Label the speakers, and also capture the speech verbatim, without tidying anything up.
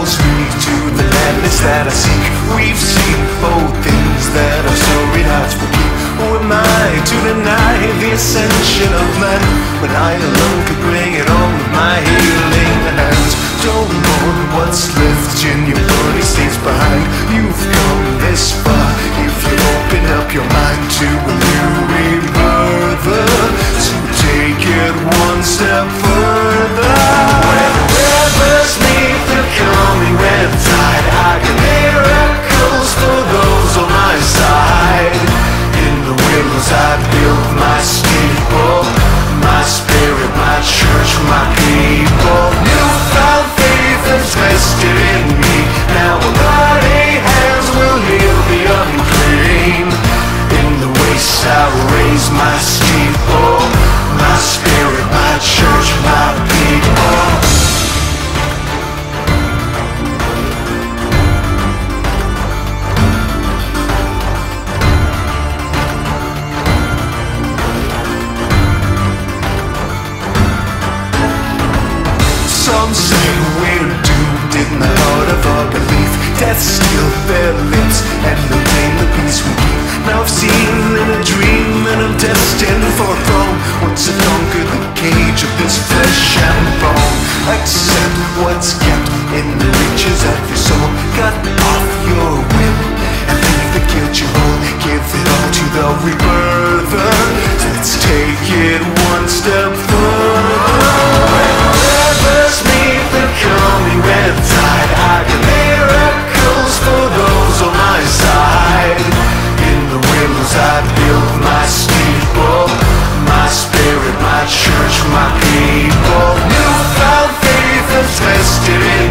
Speaker 1: calls me to the madness that I seek. We've seen both things that our storied hearts will keep. Who am I to deny the ascension of man, when I alone could bring it on with my healing hands? Don't mourn what's left in your body stays behind. You've come this far if you open up your mind to a new rebirth. So take it one step further. When rivers meet the coming red tide, I got miracles for those on my side. In the willows I build my steeple, my spirit, my church, my people. Newfound faith has rested in me. Now a bloody hands will heal the unclean. In the wastes I raise my steeple, my spirit, my church, my people. Some say we're doomed in the heart of our belief. Death sealed their lips and obtained the peace we keep. Now I've seen in a dream that I'm destined for a throne. Once I've conquered the cage of this flesh and bone. Accept what's kept in the riches of your soul. Cut off your will and leave the guilt you hold. Give it all to the rebirther. Let's take it one step further. Rivers meet the coming red tide, I got miracles for those on my side. In the willows I build my steeple, my spirit, my church, my people. Newfound faith has rested in